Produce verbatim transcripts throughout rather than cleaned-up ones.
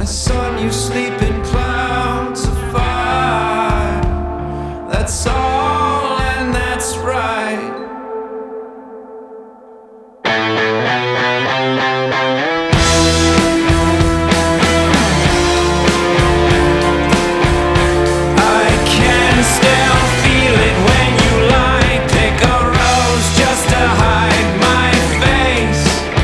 Sun, you sleep in clouds of fire. That's all, and that's right. I can still feel it when you lie. Pick a rose just to hide my face.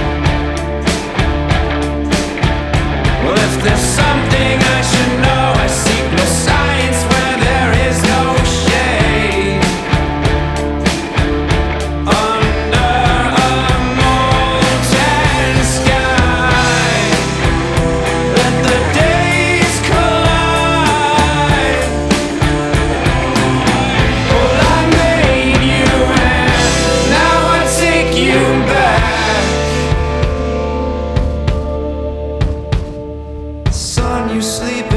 Well, if there's something I should know, I seek no science where there is no shade. Under a molten sky, let the days collide. Well, I made you and now I take you back. Sun, you sleep